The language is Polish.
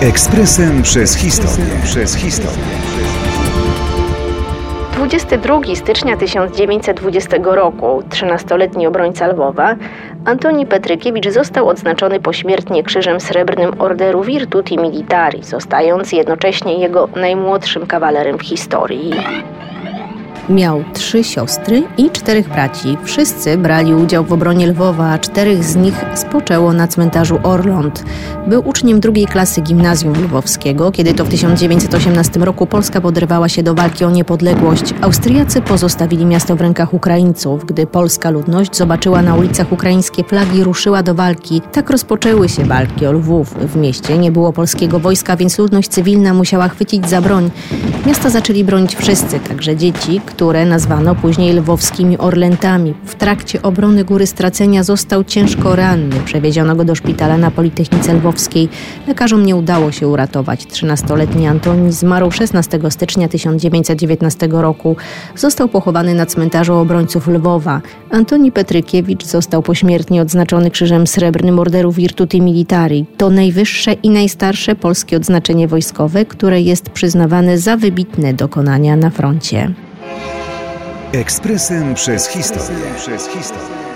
Ekspresem przez historię. 22 stycznia 1920 roku 13-letni obrońca Lwowa Antoni Petrykiewicz został odznaczony pośmiertnie Krzyżem Srebrnym Orderu Virtuti Militari, zostając jednocześnie jego najmłodszym kawalerem w historii. Miał 3 siostry i 4 braci. Wszyscy brali udział w obronie Lwowa, a 4 z nich spoczęło na cmentarzu Orląt. Był uczniem 2. klasy gimnazjum lwowskiego, kiedy to w 1918 roku Polska podrywała się do walki o niepodległość. Austriacy pozostawili miasto w rękach Ukraińców. Gdy polska ludność zobaczyła na ulicach ukraińskie flagi, ruszyła do walki. Tak rozpoczęły się walki o Lwów. W mieście nie było polskiego wojska, więc ludność cywilna musiała chwycić za broń. Miasta zaczęli bronić wszyscy, także dzieci, które nazwano później lwowskimi Orlętami. W trakcie obrony Góry Stracenia został ciężko ranny. Przewieziono go do szpitala na Politechnice Lwowskiej. Lekarzom nie udało się uratować. 13-letni Antoni zmarł 16 stycznia 1919 roku. Został pochowany na cmentarzu obrońców Lwowa. Antoni Petrykiewicz został pośmiertnie odznaczony Krzyżem Srebrnym Orderu Virtuti Militari. To najwyższe i najstarsze polskie odznaczenie wojskowe, które jest przyznawane za wybitne dokonania na froncie. Ekspresem przez historię.